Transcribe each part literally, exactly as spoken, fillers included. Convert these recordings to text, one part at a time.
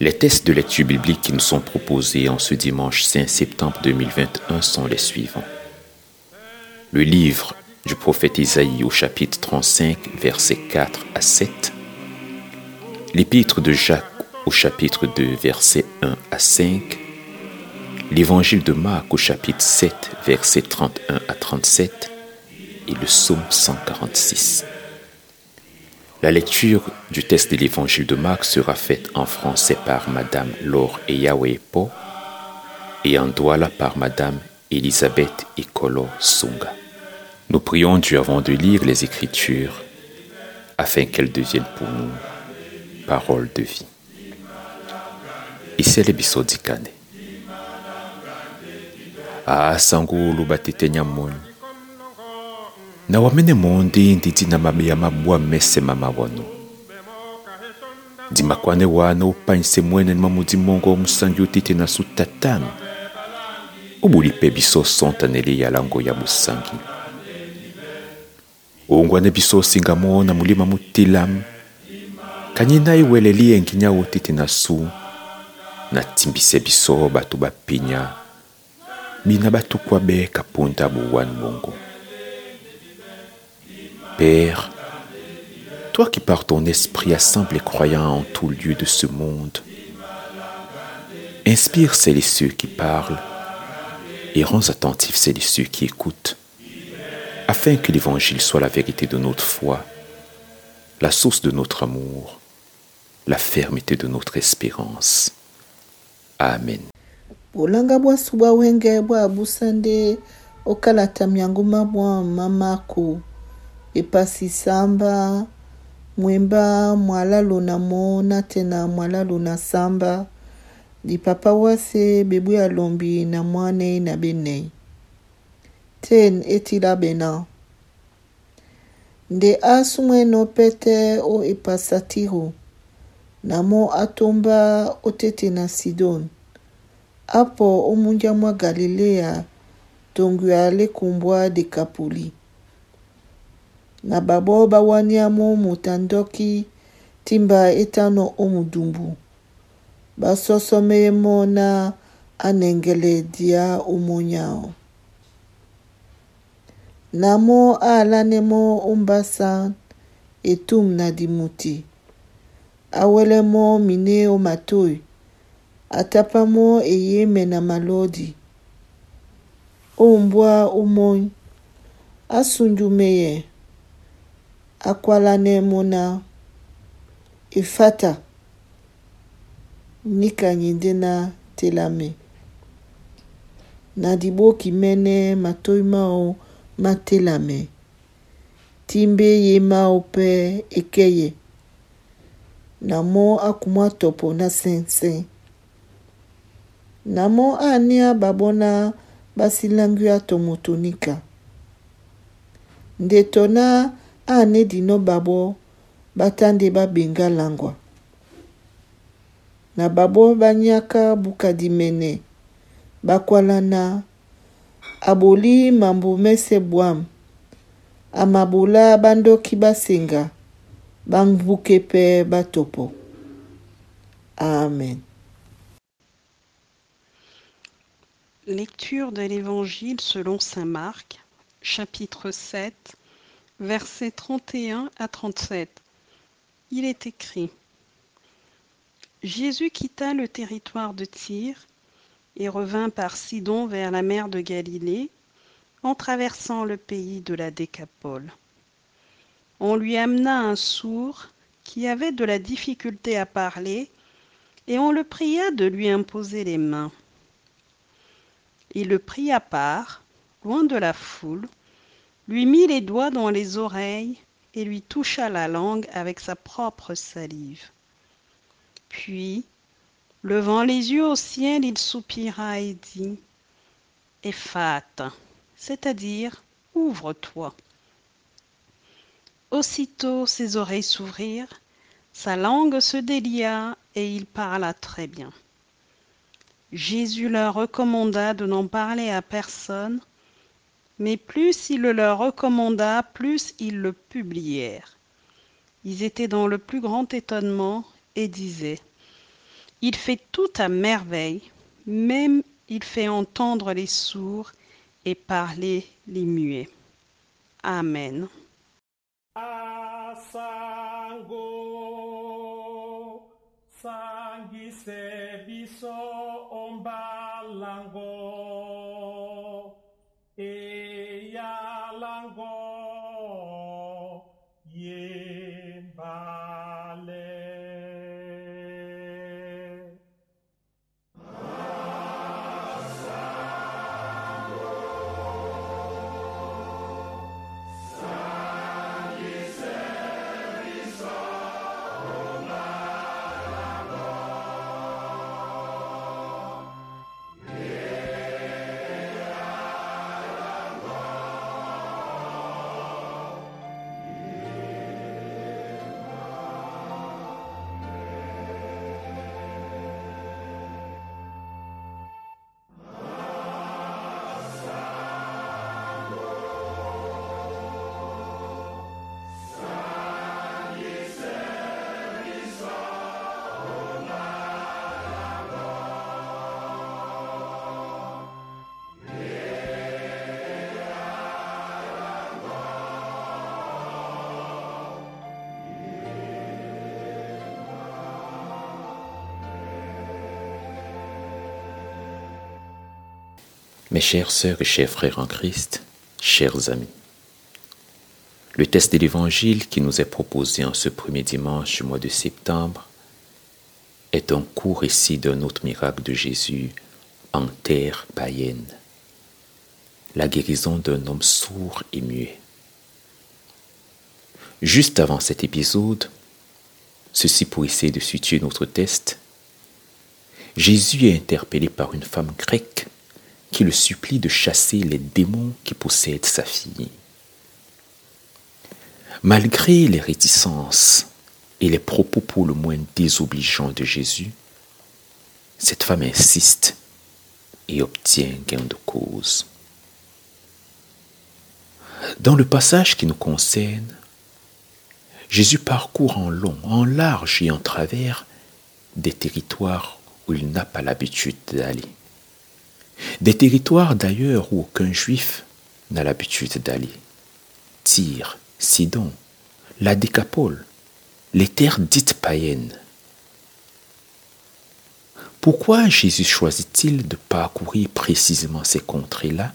Les tests de lecture biblique qui nous sont proposés en ce dimanche cinq septembre deux mille vingt et un sont les suivants. Le livre du prophète Isaïe au chapitre trente-cinq, versets quatre à sept. L'épître de Jacques au chapitre deux, versets un à cinq. L'évangile de Marc au chapitre sept, versets trente et un à trente-sept. Et le psaume cent quarante-six. La lecture du texte de l'évangile de Marc sera faite en français par Madame Laure Eyawepo et en douala par Madame Elisabeth Ekolo Sunga. Nous prions Dieu avant de lire les Écritures afin qu'elles deviennent pour nous paroles de vie. Isele bisodikane. Ah sangulu batete nyamoni. Na wamene mondi nditi na mamiya mabwa mese mama wano. Dimakwane wana upanse mwene mamudi mongo musangi utite na sutatami. Ubulipe biso sontanele ya lango ya musangi. Ungwane biso singamo na mulima mutilam. Kanyina iwele liye nginya utite na su. Na timbise biso batu bapinya. Mina batu kwabe kapunta buwan mongo. Père, toi qui par ton esprit assembles les croyants en tout lieu de ce monde, inspire celles et ceux qui parlent et rends attentifs celles et ceux qui écoutent, afin que l'Évangile soit la vérité de notre foi, la source de notre amour, la fermeté de notre espérance. Amen. Bolanga bwa suba wenge bwa busande okalata myanguma bwa mamako. Epasi samba, mwemba mwalalo na mona tena mwalalo na samba, di papa wase bebu ya lombi na mwane na bene. Ten etila bena. Nde asumwe no pete o epasatiru, na mo atomba otete na Sidon. Apo omunja mwa Galilea, tongu ya le kumbwa de Kapuli. Na babo bawaniamo mutandoki timba etano omudumbu. Basosome mona anengele dia umonyao. Namo alanemo umbasa etum na dimuti. Awelemo mine o matoi. Atapamo eyeme na malodi. Ombwa umony. Asunjumeye. Akwalane mona ifata nika nyindena telame. Nadibo kimene matoi mao matelame. Timbe ye mao pe ekeye. Namo akumwa topo na sense. Namo ania babona basilanguya tomotonika. Ndetona ane dino babo batande babenga langwa. Na babo banyaka bukadimene. Bakwalana. Aboli mambu mese buam. Amabola bando kibasenga. Bangbukepe batopo. Amen. Lecture de l'Évangile selon saint Marc, chapitre sept, versets trente et un à trente-sept. Il est écrit: Jésus quitta le territoire de Tyr et revint par Sidon vers la mer de Galilée, en traversant le pays de la Décapole. On lui amena un sourd qui avait de la difficulté à parler, et on le pria de lui imposer les mains. Il le prit à part, loin de la foule, lui mit les doigts dans les oreilles et lui toucha la langue avec sa propre salive. Puis, levant les yeux au ciel, il soupira et dit: Éphate, c'est-à-dire ouvre-toi. Aussitôt ses oreilles s'ouvrirent, sa langue se délia et il parla très bien. Jésus leur recommanda de n'en parler à personne, mais plus il le leur recommanda, plus ils le publièrent. Ils étaient dans le plus grand étonnement et disaient: Il fait tout à merveille, même il fait entendre les sourds et parler les muets. Amen. Asango sangise biso ombalango eyalango yembale. Mes chères sœurs et chers frères en Christ, chers amis, le texte de l'Évangile qui nous est proposé en ce premier dimanche du mois de septembre est un court récit d'un autre miracle de Jésus en terre païenne, la guérison d'un homme sourd et muet. Juste avant cet épisode, ceci pour essayer de situer notre texte, Jésus est interpellé par une femme grecque qui le supplie de chasser les démons qui possèdent sa fille. Malgré les réticences et les propos pour le moins désobligeants de Jésus, cette femme insiste et obtient gain de cause. Dans le passage qui nous concerne, Jésus parcourt en long, en large et en travers des territoires où il n'a pas l'habitude d'aller. Des territoires d'ailleurs où aucun juif n'a l'habitude d'aller. Tyr, Sidon, la Décapole, les terres dites païennes. Pourquoi Jésus choisit-il de parcourir précisément ces contrées-là?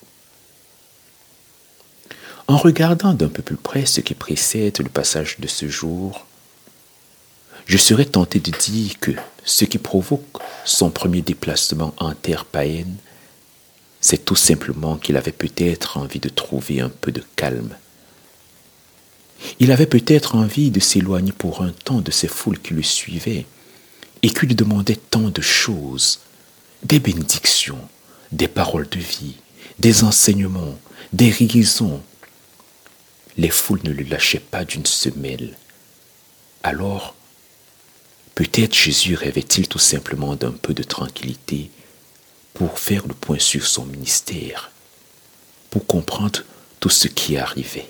En regardant d'un peu plus près ce qui précède le passage de ce jour, je serais tenté de dire que ce qui provoque son premier déplacement en terre païenne, c'est tout simplement qu'il avait peut-être envie de trouver un peu de calme. Il avait peut-être envie de s'éloigner pour un temps de ces foules qui le suivaient et qui lui demandaient tant de choses, des bénédictions, des paroles de vie, des enseignements, des guérisons. Les foules ne le lâchaient pas d'une semelle. Alors, peut-être Jésus rêvait-il tout simplement d'un peu de tranquillité pour faire le point sur son ministère, pour comprendre tout ce qui arrivait.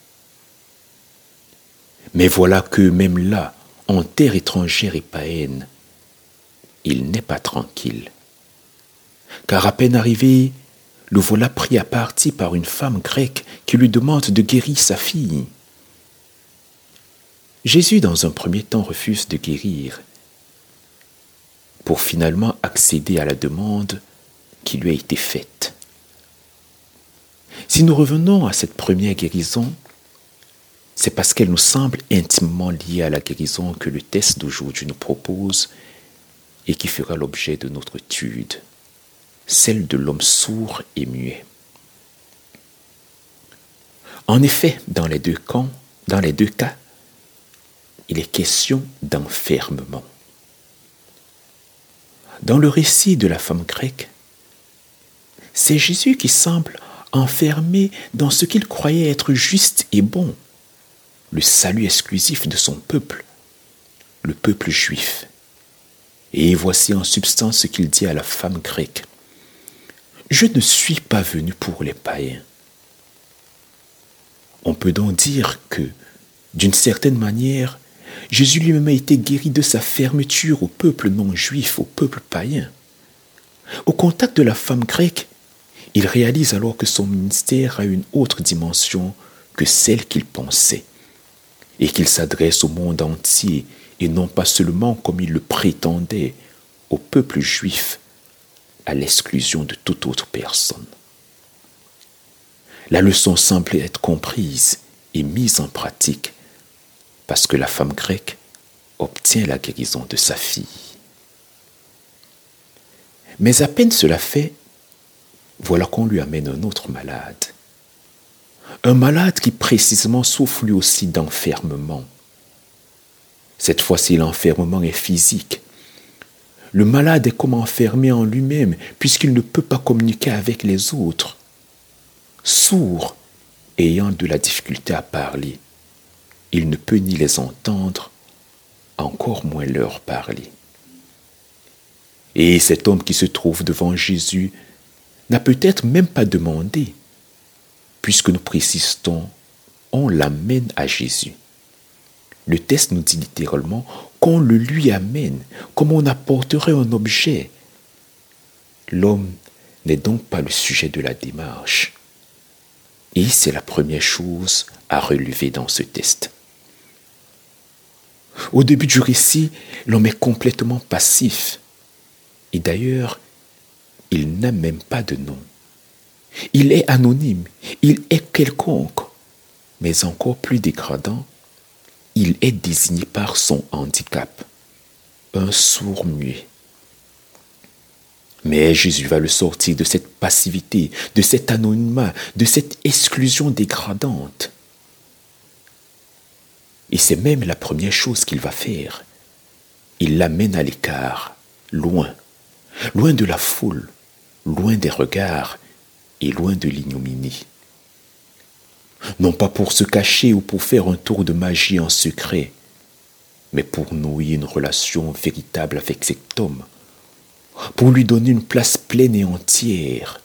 Mais voilà que même là, en terre étrangère et païenne, il n'est pas tranquille. Car à peine arrivé, le voilà pris à partie par une femme grecque qui lui demande de guérir sa fille. Jésus, dans un premier temps, refuse de guérir pour finalement accéder à la demande qui lui a été faite. Si nous revenons à cette première guérison, c'est parce qu'elle nous semble intimement liée à la guérison que le texte d'aujourd'hui nous propose et qui fera l'objet de notre étude, celle de l'homme sourd et muet. En effet, dans les deux camps, dans les deux cas, il est question d'enfermement. Dans le récit de la femme grecque, c'est Jésus qui semble enfermé dans ce qu'il croyait être juste et bon, le salut exclusif de son peuple, le peuple juif. Et voici en substance ce qu'il dit à la femme grecque. « Je ne suis pas venu pour les païens. » On peut donc dire que, d'une certaine manière, Jésus lui-même a été guéri de sa fermeture au peuple non-juif, au peuple païen. Au contact de la femme grecque, il réalise alors que son ministère a une autre dimension que celle qu'il pensait, et qu'il s'adresse au monde entier, et non pas seulement comme il le prétendait, au peuple juif, à l'exclusion de toute autre personne. La leçon semble être comprise et mise en pratique parce que la femme grecque obtient la guérison de sa fille. Mais à peine cela fait, voilà qu'on lui amène un autre malade. Un malade qui précisément souffre lui aussi d'enfermement. Cette fois-ci, l'enfermement est physique. Le malade est comme enfermé en lui-même puisqu'il ne peut pas communiquer avec les autres. Sourd, ayant de la difficulté à parler, il ne peut ni les entendre, encore moins leur parler. Et cet homme qui se trouve devant Jésus n'a peut-être même pas demandé, puisque nous précisons, on l'amène à Jésus. Le texte nous dit littéralement qu'on le lui amène, comme on apporterait un objet. L'homme n'est donc pas le sujet de la démarche. Et c'est la première chose à relever dans ce texte. Au début du récit, l'homme est complètement passif. Et d'ailleurs, il n'a même pas de nom. Il est anonyme, il est quelconque, mais encore plus dégradant, il est désigné par son handicap, un sourd-muet. Mais Jésus va le sortir de cette passivité, de cet anonymat, de cette exclusion dégradante. Et c'est même la première chose qu'il va faire. Il l'amène à l'écart, loin, loin de la foule, loin des regards et loin de l'ignominie. Non pas pour se cacher ou pour faire un tour de magie en secret, mais pour nouer une relation véritable avec cet homme, pour lui donner une place pleine et entière.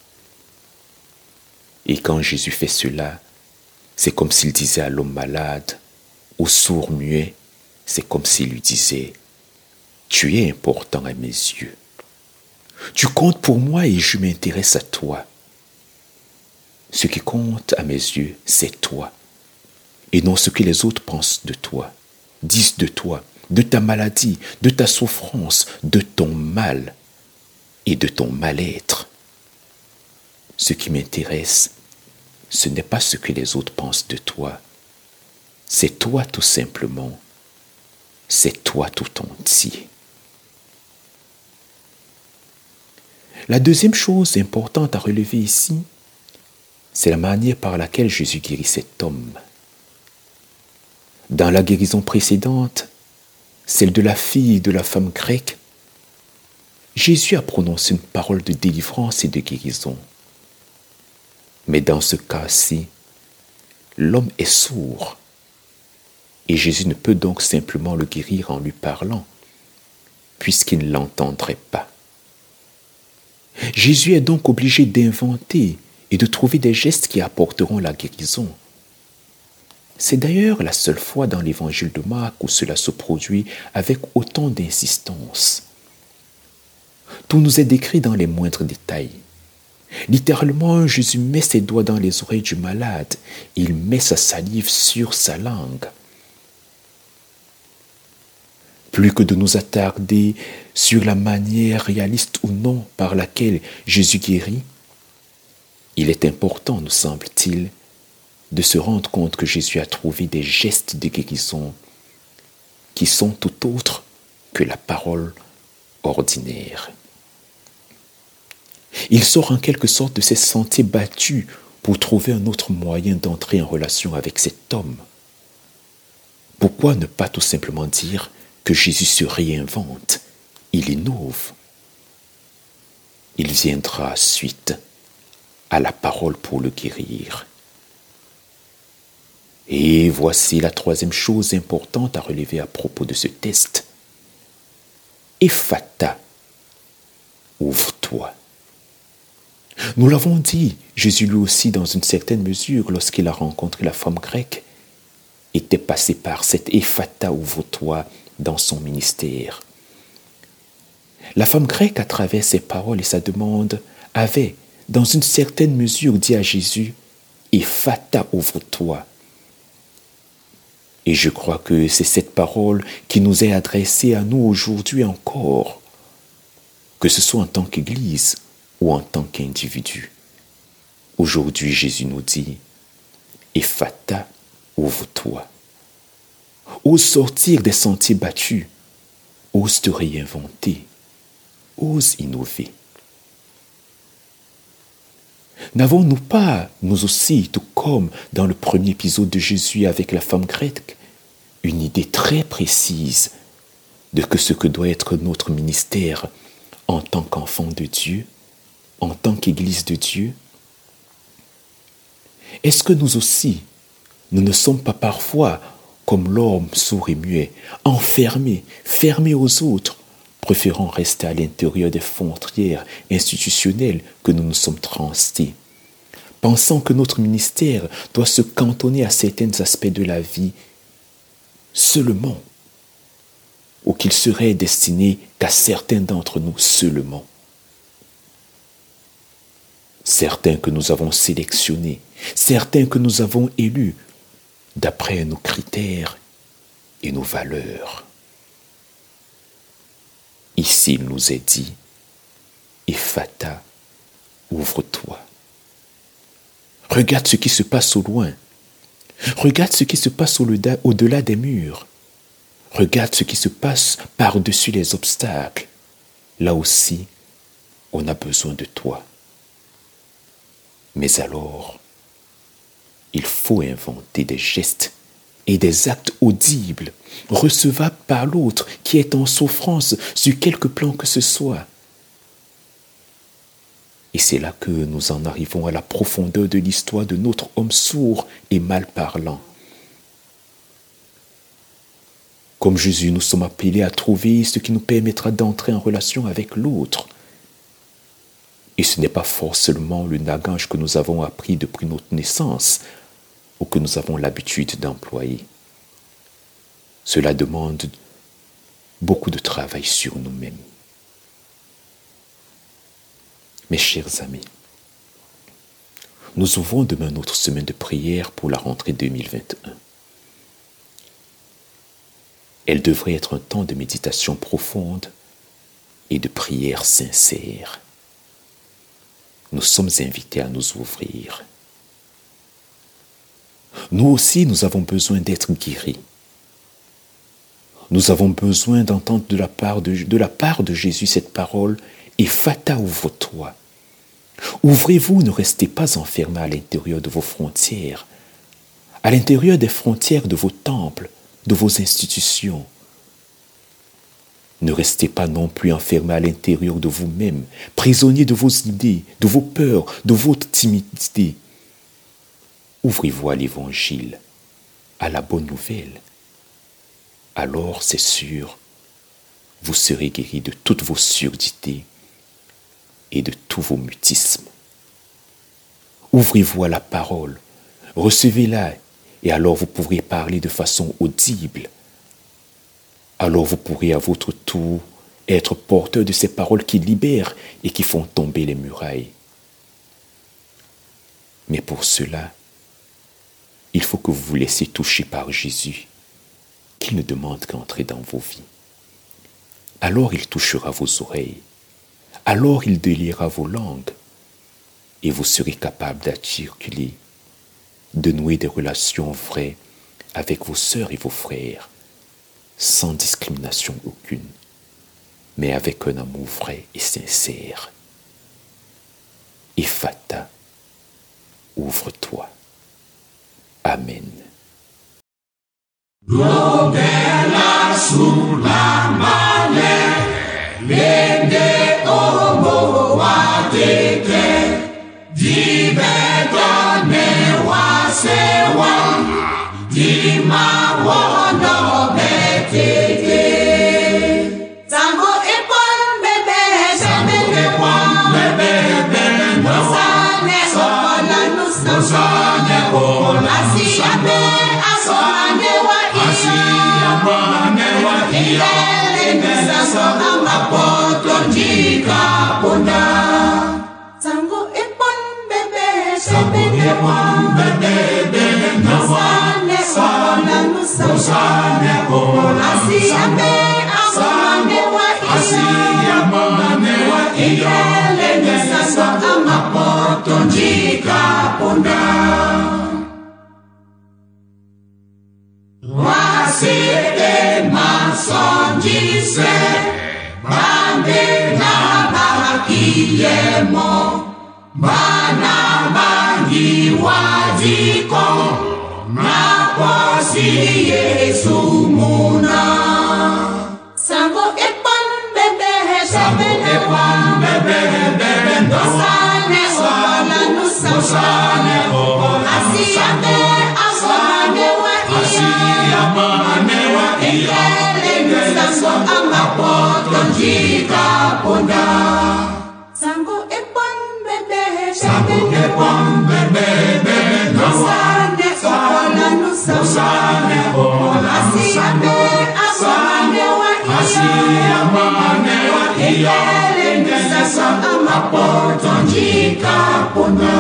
Et quand Jésus fait cela, c'est comme s'il disait à l'homme malade, au sourd-muet, c'est comme s'il lui disait « Tu es important à mes yeux. Tu comptes pour moi et je m'intéresse à toi. Ce qui compte à mes yeux, c'est toi, et non ce que les autres pensent de toi, disent de toi, de ta maladie, de ta souffrance, de ton mal et de ton mal-être. Ce qui m'intéresse, ce n'est pas ce que les autres pensent de toi, c'est toi tout simplement, c'est toi tout entier. » La deuxième chose importante à relever ici, c'est la manière par laquelle Jésus guérit cet homme. Dans la guérison précédente, celle de la fille et de la femme grecque, Jésus a prononcé une parole de délivrance et de guérison. Mais dans ce cas-ci, l'homme est sourd et Jésus ne peut donc simplement le guérir en lui parlant, puisqu'il ne l'entendrait pas. Jésus est donc obligé d'inventer et de trouver des gestes qui apporteront la guérison. C'est d'ailleurs la seule fois dans l'évangile de Marc où cela se produit avec autant d'insistance. Tout nous est décrit dans les moindres détails. Littéralement, Jésus met ses doigts dans les oreilles du malade, il met sa salive sur sa langue. Plus que de nous attarder sur la manière réaliste ou non par laquelle Jésus guérit, il est important, nous semble-t-il, de se rendre compte que Jésus a trouvé des gestes de guérison qui sont tout autres que la parole ordinaire. Il sort en quelque sorte de ces sentiers battus pour trouver un autre moyen d'entrer en relation avec cet homme. Pourquoi ne pas tout simplement dire que Jésus se réinvente, il innove? Il viendra suite à la parole pour le guérir. Et voici la troisième chose importante à relever à propos de ce test. Ephata, ouvre-toi. Nous l'avons dit, Jésus lui aussi dans une certaine mesure, lorsqu'il a rencontré la femme grecque, était passé par cet Ephata, ouvre-toi, dans son ministère. La femme grecque, à travers ses paroles et sa demande, avait, dans une certaine mesure, dit à Jésus, Ephata, ouvre-toi. Et je crois que c'est cette parole qui nous est adressée à nous aujourd'hui encore, que ce soit en tant qu'Église ou en tant qu'individu. Aujourd'hui, Jésus nous dit, Ephata, ouvre-toi. Ose sortir des sentiers battus, ose te réinventer, ose innover. N'avons-nous pas, nous aussi, tout comme dans le premier épisode de Jésus avec la femme grecque, une idée très précise de ce que doit être notre ministère en tant qu'enfant de Dieu, en tant qu'Église de Dieu? Est-ce que nous aussi, nous ne sommes pas parfois, comme l'homme sourd et muet, enfermés, fermés aux autres, préférant rester à l'intérieur des frontières institutionnelles que nous nous sommes transtés, pensant que notre ministère doit se cantonner à certains aspects de la vie seulement, ou qu'il serait destiné qu'à certains d'entre nous seulement. Certains que nous avons sélectionnés, certains que nous avons élus d'après nos critères et nos valeurs. Ici, il nous est dit, Ephata, ouvre-toi. Regarde ce qui se passe au loin. Regarde ce qui se passe au-delà des murs. Regarde ce qui se passe par-dessus les obstacles. Là aussi, on a besoin de toi. Mais alors, il faut inventer des gestes et des actes audibles, recevables par l'autre qui est en souffrance sur quelque plan que ce soit. Et c'est là que nous en arrivons à la profondeur de l'histoire de notre homme sourd et mal parlant. Comme Jésus, nous sommes appelés à trouver ce qui nous permettra d'entrer en relation avec l'autre. Et ce n'est pas forcément le langage que nous avons appris depuis notre naissance ou que nous avons l'habitude d'employer. Cela demande beaucoup de travail sur nous-mêmes. Mes chers amis, nous ouvrons demain notre semaine de prière pour la rentrée deux mille vingt et un. Elle devrait être un temps de méditation profonde et de prière sincère. Nous sommes invités à nous ouvrir. Nous aussi, nous avons besoin d'être guéris. Nous avons besoin d'entendre de la part de, de la part de Jésus cette parole, Ephata, ouvre-toi. Ouvrez-vous, ne restez pas enfermés à l'intérieur de vos frontières, à l'intérieur des frontières de vos temples, de vos institutions. Ne restez pas non plus enfermés à l'intérieur de vous-même, prisonniers de vos idées, de vos peurs, de votre timidité. Ouvrez-vous à l'Évangile, à la bonne nouvelle. Alors, c'est sûr, vous serez guéris de toutes vos surdités et de tous vos mutismes. Ouvrez-vous à la parole, recevez-la, et alors vous pourrez parler de façon audible. Alors vous pourrez à votre tour être porteur de ces paroles qui libèrent et qui font tomber les murailles. Mais pour cela, il faut que vous vous laissiez toucher par Jésus, qu'il ne demande qu'à entrer dans vos vies. Alors il touchera vos oreilles, alors il déliera vos langues, et vous serez capable d'articuler, de nouer des relations vraies avec vos sœurs et vos frères, sans discrimination aucune, mais avec un amour vrai et sincère. Ephata, ouvre-toi. Amen. Globela sulla male, lende omo watete, dibetone wasewa, dima wono betete. Zango epon bebe, zango epon bebe, nosane ola nusa, nosane ola nusa, ame asane so amapoto njika ponda. Sango epon bebe Sango epon bebe bebe Sane ola nusa Sane ola Asiabe amane wa Asiyamane wa Iyele nusa so amapoto njika ponda. Wasite masonjise Bande na bakiyemo Bana bangi wajiko Na posi Yesu muna. Sango epon bebe Sango epon bebe bebe Sane ola nusa Sane ola Asiabe amane wa Asiyamane wa Iyele nusa so amapoto njika ponda. Sango epon bebe Sango epon bebe bebe Sane ola nusa Sane ola Asiabe amane wa Asiyamane wa Iyele nusa so amapoto njika ponda.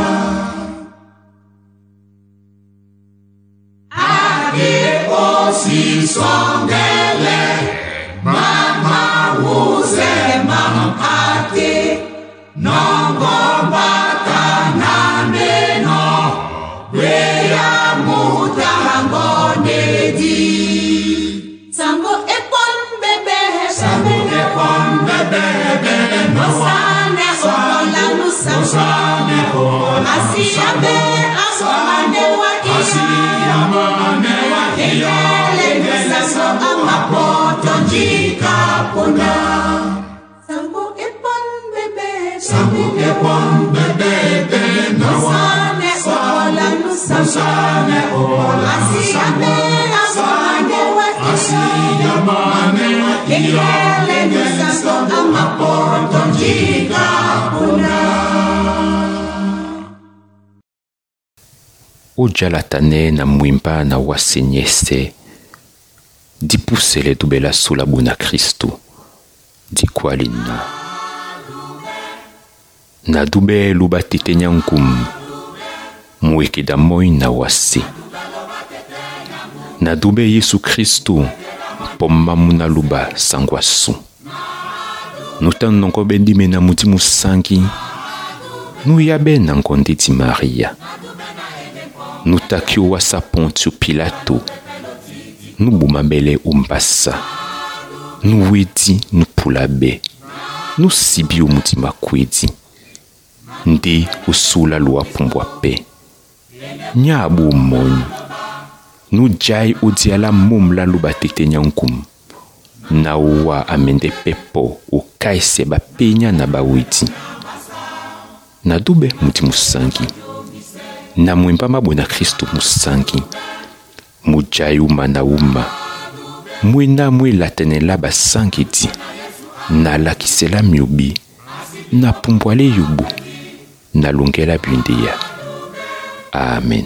Adi osi songele Mama wuze mampate Nongo baka na neno Weya mutango nedi. Sango epon bebe Sango epon bebe bebe Sane ola nusa Sane ola Asiabe amane wa Asiyamane wa Iyele nusa so amapoto njika ponda. Sango epon bebe Sango epon bebe bebe Sane ola nusa Sane ola Asiabe amane wa Asiyamane wa Iyele nusa so amapoto njika ponda. Ojalatane na mwimba na wasenyese dipusele dubela sula buna Kristu dikwalina na dube luba tete nyankum mweke da moi na wase na dube Yesu Kristu pomma muna luba sangwasu nutan nonko bendime na muti musangi nu yabe na nkonditi Maria nu takio wasa Pontio Pilato nu bumabele umbasa nu wedi nu pulabe nu sibi umuti makwedi ndi usula lua pumbwa pe nyabu umoni nu jai udiala mumla luba tete nyankum na uwa amende pepo ukaise ba penya na bawiti na dube muti musangi na mwimba mabona Kristu musangi mujai uma na uma mwina mwila tenela basangi di na lakisela miubi na pumbwale yubu na lungela bundia. Amen.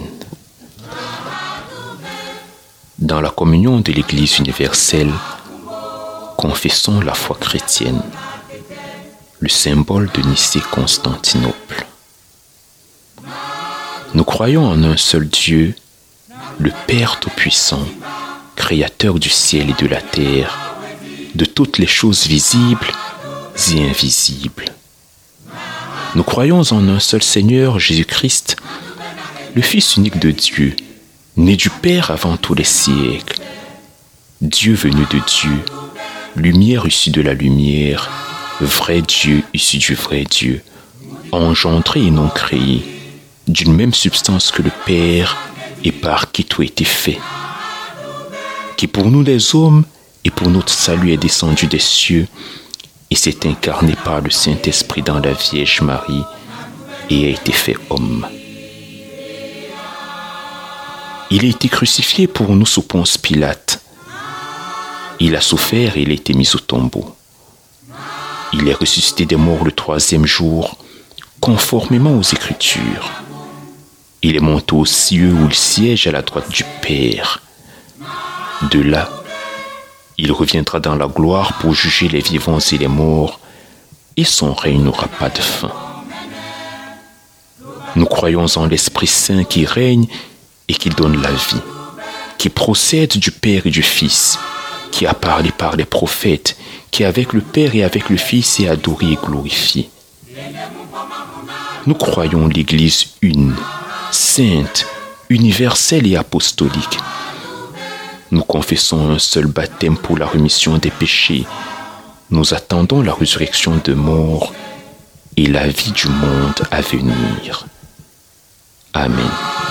Dans la communion de l'Église universelle, confessons la foi chrétienne, le symbole de Nicée-Constantinople. Nous croyons en un seul Dieu, le Père Tout-Puissant, Créateur du ciel et de la terre, de toutes les choses visibles et invisibles. Nous croyons en un seul Seigneur, Jésus-Christ, le Fils unique de Dieu, né du Père avant tous les siècles, Dieu venu de Dieu, lumière issue de la lumière, vrai Dieu issu du vrai Dieu, engendré et non créé, d'une même substance que le Père et par qui tout a été fait, qui pour nous les hommes et pour notre salut est descendu des cieux et s'est incarné par le Saint-Esprit dans la Vierge Marie et a été fait homme. Il a été crucifié pour nous sous Ponce Pilate. Il a souffert et il a été mis au tombeau. Il est ressuscité des morts le troisième jour, conformément aux Écritures. Il est monté aux cieux où il siège à la droite du Père. De là, Il reviendra dans la gloire pour juger les vivants et les morts, et son règne n'aura pas de fin. Nous croyons en l'Esprit Saint qui règne et qui donne la vie, qui procède du Père et du Fils, qui a parlé par les prophètes, qui est avec le Père et avec le Fils est adoré et glorifié. Nous croyons l'Église une, sainte, universelle et apostolique. Nous confessons un seul baptême pour la rémission des péchés. Nous attendons la résurrection de mort et la vie du monde à venir. Amen.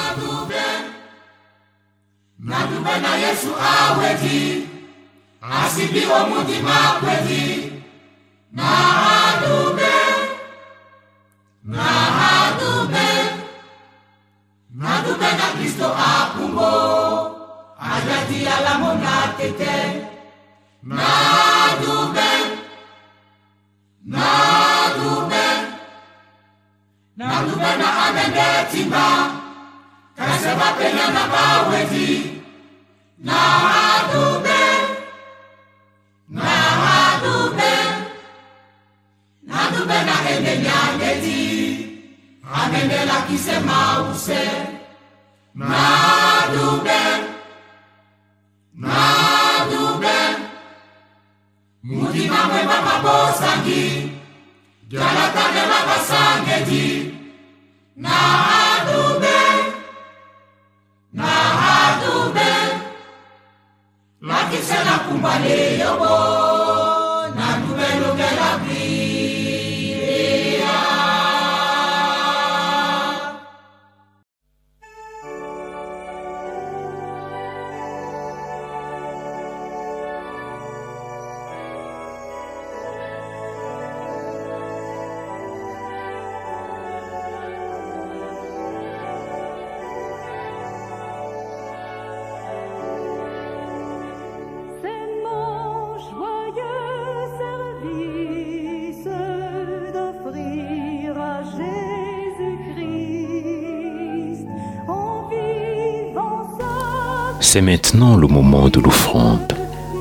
C'est maintenant le moment de l'offrande.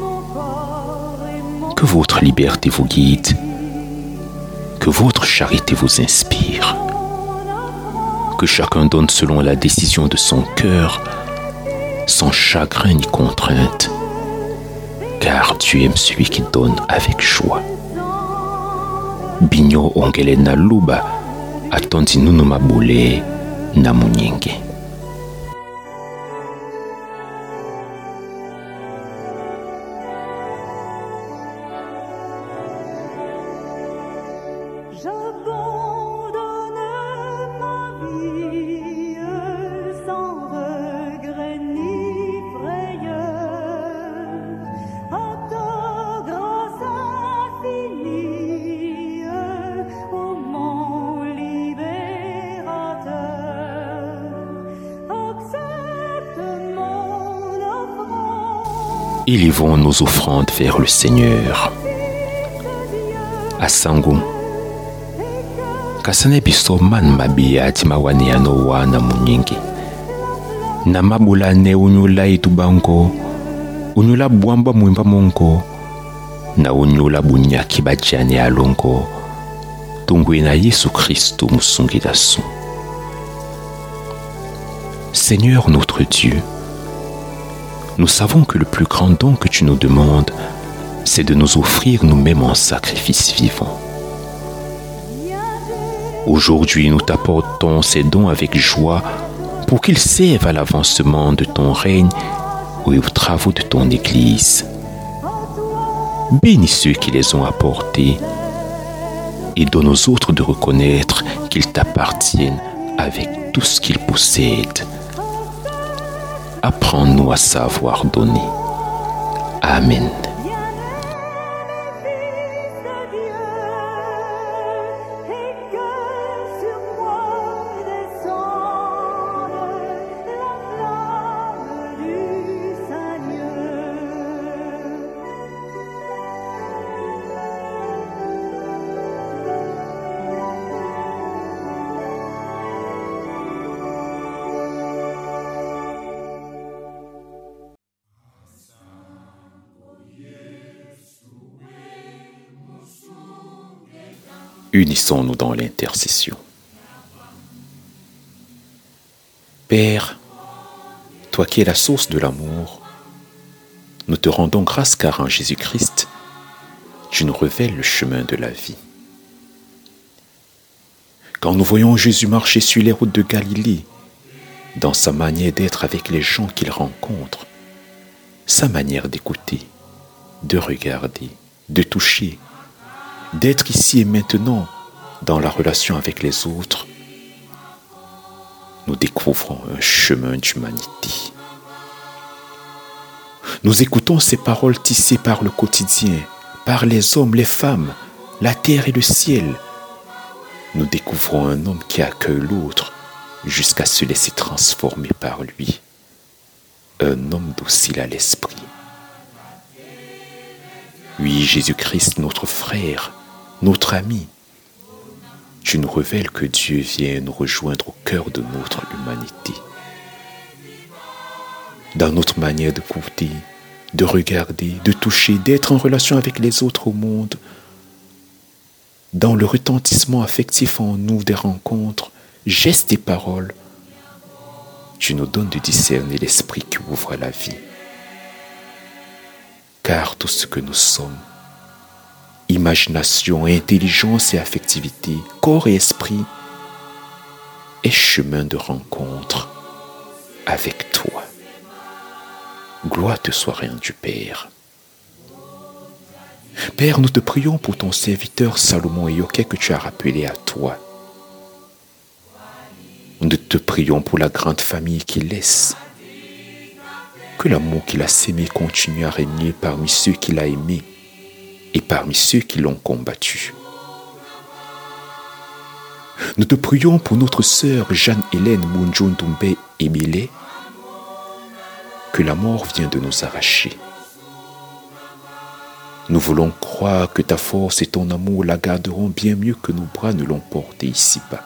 Que votre liberté vous guide, que votre charité vous inspire, que chacun donne selon la décision de son cœur, sans chagrin ni contrainte, car tu aimes celui qui donne avec joie. Binyo ongele na luba, atondi nunu mabule na munyenge. Élevons nos offrandes vers le Seigneur. Asangu, kasane biso man mabia timawane ya noa na munyingi. Na mabula ne unyula itubango, unyula buamba mwimba mongo, na unyula bunyaki bajani alongo, tungwe na Yesu Christo musungi dasu. Seigneur notre Dieu, nous savons que le plus grand don que tu nous demandes, c'est de nous offrir nous-mêmes en sacrifice vivant. Aujourd'hui, nous t'apportons ces dons avec joie pour qu'ils servent à l'avancement de ton règne et aux travaux de ton Église. Bénis ceux qui les ont apportés et donne aux autres de reconnaître qu'ils t'appartiennent avec tout ce qu'ils possèdent. Apprends-nous à savoir donner. Amen. Unissons-nous dans l'intercession. Père, toi qui es la source de l'amour, nous te rendons grâce car en Jésus-Christ, tu nous révèles le chemin de la vie. Quand nous voyons Jésus marcher sur les routes de Galilée, dans sa manière d'être avec les gens qu'il rencontre, sa manière d'écouter, de regarder, de toucher, d'être ici et maintenant dans la relation avec les autres, nous découvrons un chemin d'humanité. Nous écoutons ces paroles tissées par le quotidien, par les hommes, les femmes, la terre et le ciel. Nous découvrons un homme qui accueille l'autre jusqu'à se laisser transformer par lui. Un homme docile à l'esprit. Oui, Jésus-Christ, notre frère, notre ami, tu nous révèles que Dieu vient nous rejoindre au cœur de notre humanité. Dans notre manière d'écouter, de regarder, de toucher, d'être en relation avec les autres au monde, dans le retentissement affectif en nous des rencontres, gestes et paroles, tu nous donnes de discerner l'esprit qui ouvre la vie. Car tout ce que nous sommes, imagination, intelligence et affectivité, corps et esprit, est chemin de rencontre avec toi. Gloire te soit rendue, Père. Père, nous te prions pour ton serviteur Salomon et Yoké que tu as rappelé à toi. Nous te prions pour la grande famille qu'il laisse. Que l'amour qu'il a sémé continue à régner parmi ceux qu'il a aimés et parmi ceux qui l'ont combattu. Nous te prions pour notre sœur Jeanne-Hélène Munjondumbe Emile, que la mort vient de nous arracher. Nous voulons croire que ta force et ton amour la garderont bien mieux que nos bras ne l'ont portée ici-bas.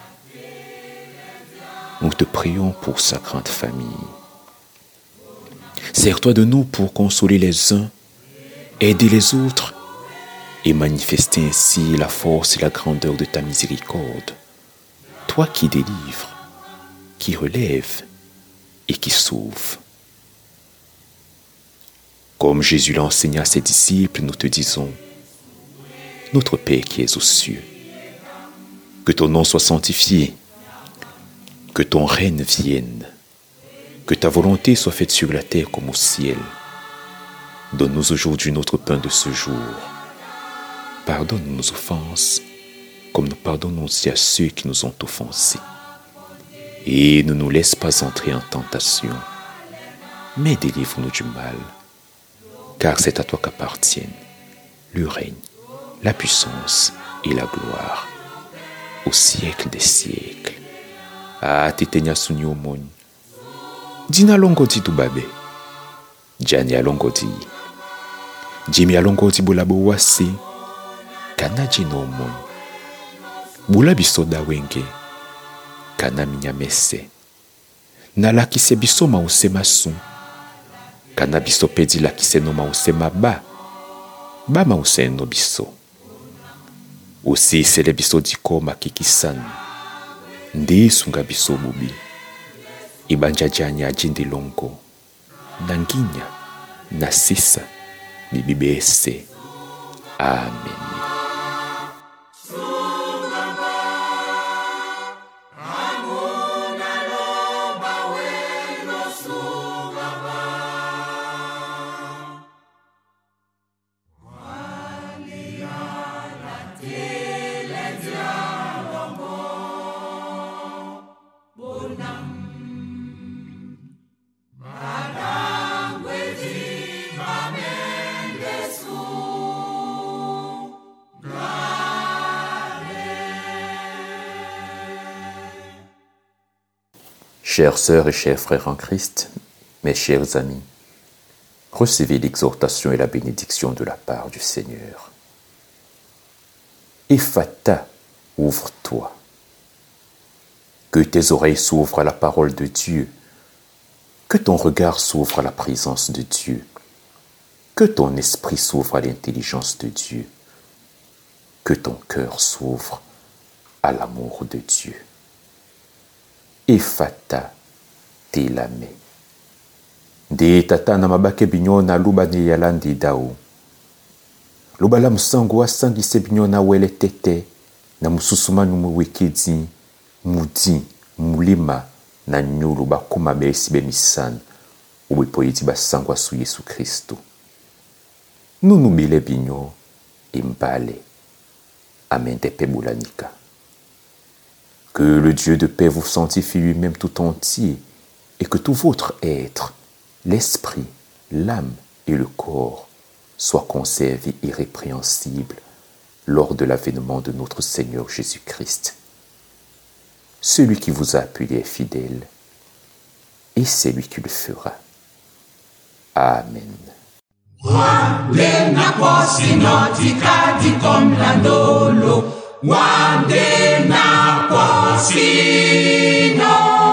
Nous te prions pour sa grande famille. Sers-toi de nous pour consoler les uns, aider les autres et manifester ainsi la force et la grandeur de ta miséricorde. Toi qui délivres, qui relèves et qui sauves. Comme Jésus l'enseigna à ses disciples, nous te disons, notre Père qui es aux cieux, que ton nom soit sanctifié, que ton règne vienne, que ta volonté soit faite sur la terre comme au ciel. Donne-nous aujourd'hui notre pain de ce jour. Pardonne nos offenses, comme nous pardonnons aussi à ceux qui nous ont offensés. Et ne nous laisse pas entrer en tentation, mais délivre-nous du mal, car c'est à toi qu'appartiennent le règne, la puissance et la gloire, au siècle des siècles. Ah, tetenya sunyo mon. Dina longoti tubabe. Jani alongoti. Jimi alongoti bulabo wasi. Kana jino mon. Bula biso da wenge. Kana minya mese. Nala kise biso ma usema sun. Kana biso pedi la kise no ma usema ba. Ba ma usen no biso. Usi sele biso diko makikisan. Ndi sunga biso bubi. Ibanja janya jindi longo. Nanginya. Nasisa. Bibibese. Amen. Chères sœurs et chers frères en Christ, mes chers amis, recevez l'exhortation et la bénédiction de la part du Seigneur. Ephata, ouvre-toi. Que tes oreilles s'ouvrent à la parole de Dieu, que ton regard s'ouvre à la présence de Dieu, que ton esprit s'ouvre à l'intelligence de Dieu. que ton cœur s'ouvre à l'amour de Dieu. Ephata telame. De tata na mabake binyona luba ni yalandi dao. Luba la musango wa sangi se binyona wele tete na mususuma numu wikidi mudi mulima na nyulu bakuma besi bemisan ubipoyiti basangwa su Yesu Kristo. Nous nous bile binyo imbale. Amen te pebulanika. Que le Dieu de paix vous sanctifie lui-même tout entier et que tout votre être, l'esprit, l'âme et le corps soient conservés irrépréhensibles lors de l'avènement de notre Seigneur Jésus-Christ. Celui qui vous a appelé est fidèle et c'est lui qui le fera. Amen. Wande na posinotika dikom landolo. Wande na posino.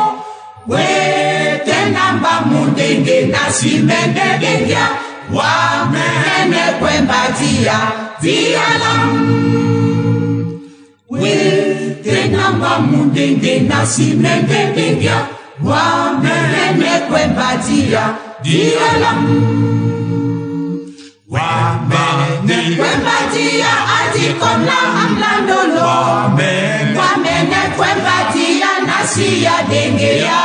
Wete namba mundenge na simende gengia. Wamene kwembadia dialam. Wete namba mundenge na simende gengia. Wamene kwembadia dialam. Wamene kwembadia adikom la amlandolo. Wamene kwembadia nasiya dengea.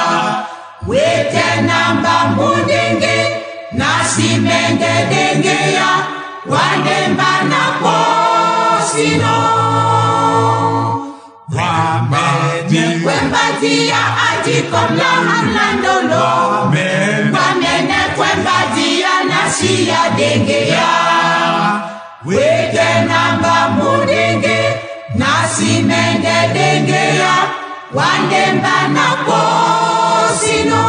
Wete namba mundenge nasimende dengea. Wandemba na posino. Wamene kwembadia adikom la amlandolo. Wamene kwembadia nasiya dengea. Wete namba mundenge nasimende dengea. Wandemba na posino.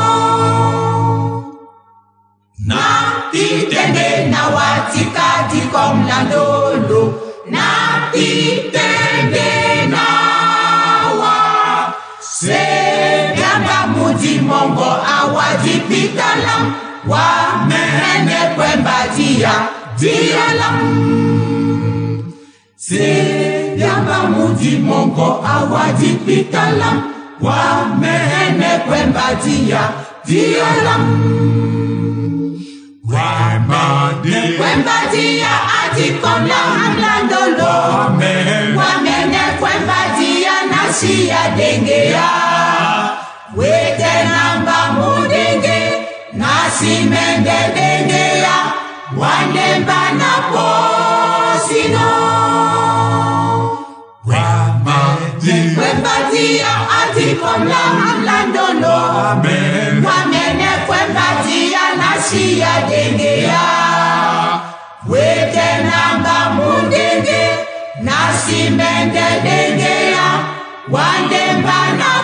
Na pitende na watika dikom landolo. Na pitende na wa. Se gamba mudi mongo awadi pitalam. Wa mene kwembadia dialam. Se gamba mudi mongo awadi pitalam. Wa mene kwembadia dialam. Kwembadia adikom la amlandolo. Wamene kwembadia nasiya dengea. Wete namba mundenge nasimende dengea. Wandemba na posino. Kwembadia adikom la amlandolo. Wamene kwembadia nasiya dengea. Wete namba mundenge nasimende dengea. Wandemba na